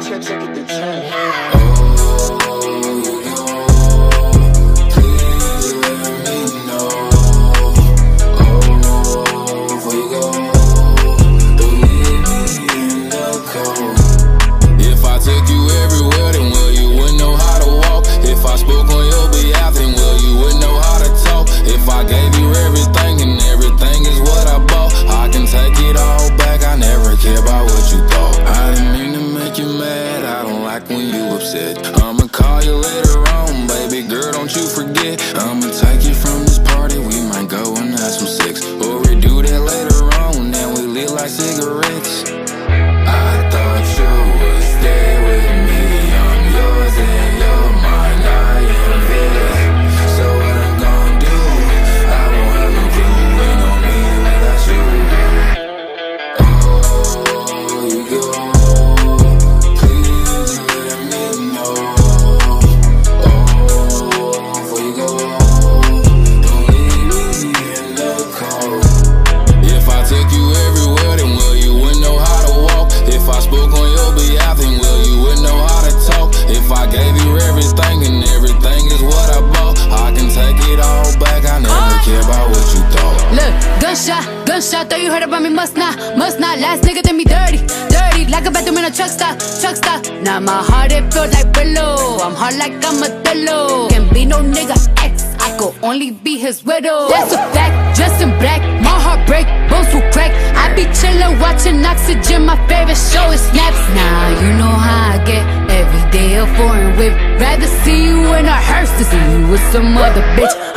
I'ma call you later on, baby girl, don't you forget. I'ma take you from this party, we might go and have some sex. Or we do that later on, then we lit like cigarettes. I thought you would stay with me, I'm yours and you're mine, I am it. So what I'm gonna do, I won't have no clue, ain't no me without you. Oh, you go. Gunshot, thought you heard about me, must not. Last nigga did me dirty like a bathroom in a truck stop. Now my heart, it feels like Brillo. I'm hard like I'm a Othello. Can't be no nigga ex, I could only be his widow. That's a fact, dressed in black, my heart break, bones will crack. I be chillin', watching Oxygen, my favorite show is Snaps. Now you know how I get, every day a foreign whip. Rather see you in a hearse than see you with some other bitch.